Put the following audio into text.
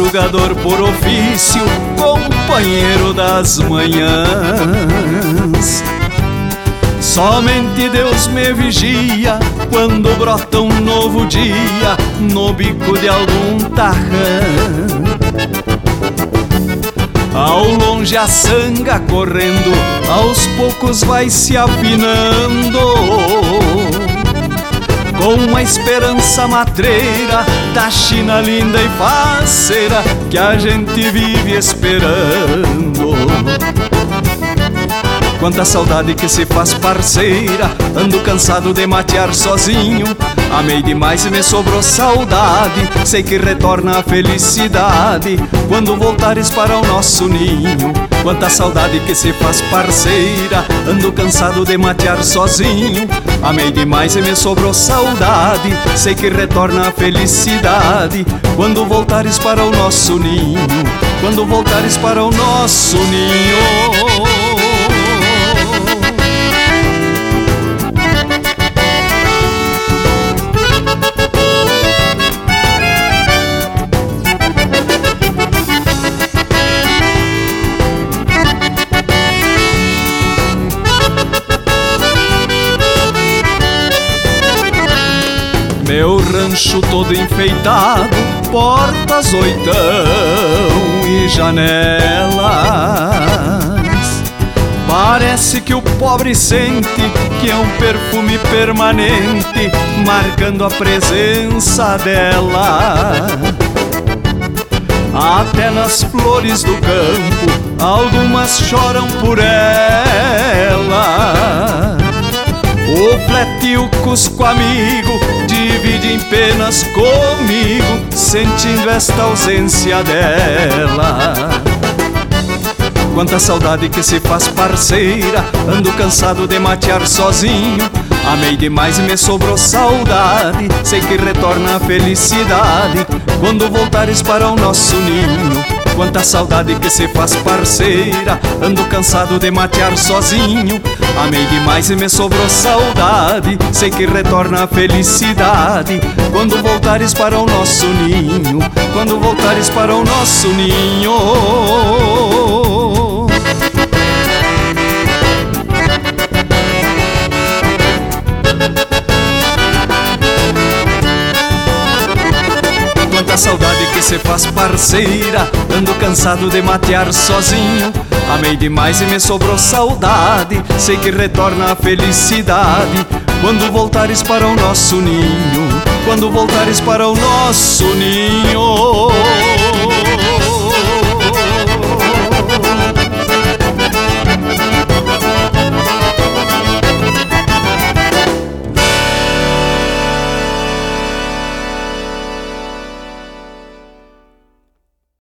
madrugador por ofício, companheiro das manhãs. Somente Deus me vigia quando brota um novo dia no bico de algum tarrão. Ao longe a sanga correndo, aos poucos vai se afinando, com uma esperança matreira da China linda e faceira que a gente vive esperando. Quanta saudade que se faz parceira, ando cansado de matear sozinho. Amei demais e me sobrou saudade, sei que retorna a felicidade quando voltares para o nosso ninho. Quanta saudade que se faz parceira, ando cansado de matear sozinho. Amei demais e me sobrou saudade, sei que retorna a felicidade quando voltares para o nosso ninho. Quando voltares para o nosso ninho. Meu rancho todo enfeitado, portas, oitão e janelas. Parece que o pobre sente que é um perfume permanente, marcando a presença dela. Até nas flores do campo, algumas choram por ela. O flete e o cusco amigo dividem penas comigo, sentindo esta ausência dela. Quanta saudade que se faz parceira, ando cansado de matear sozinho. Amei demais e me sobrou saudade, sei que retorna a felicidade quando voltares para o nosso ninho. Quanta saudade que se faz parceira, ando cansado de matear sozinho. Amei demais e me sobrou saudade, sei que retorna a felicidade quando voltares para o nosso ninho. Quando voltares para o nosso ninho. Quanta saudade que se faz parceira, ando cansado de matear sozinho. Amei demais e me sobrou saudade, sei que retorna a felicidade quando voltares para o nosso ninho. Quando voltares para o nosso ninho.